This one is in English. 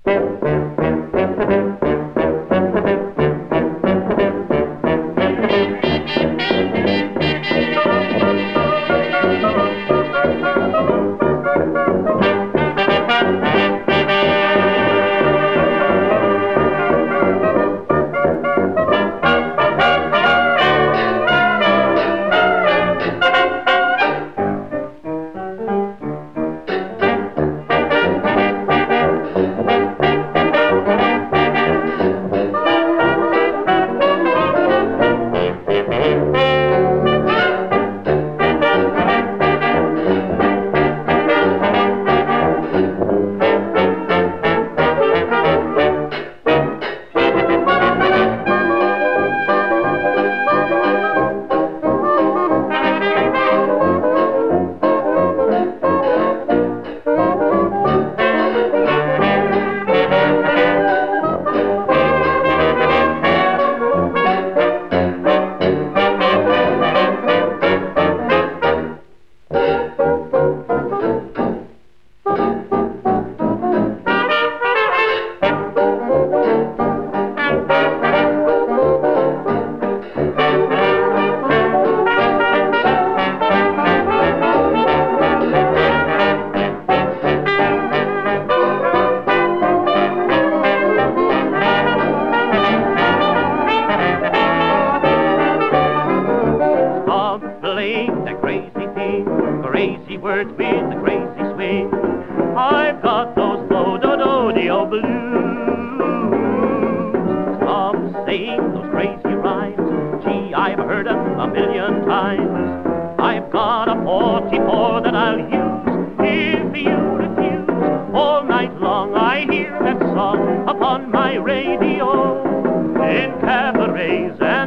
The crazy thing, crazy words with the crazy swing. I've got those do-do-do-de-o blues. Stop saying those crazy rhymes. Gee, I've heard them a million times. I've got a 44 that I'll use if you refuse. All night long I hear that song upon my radio in cabarets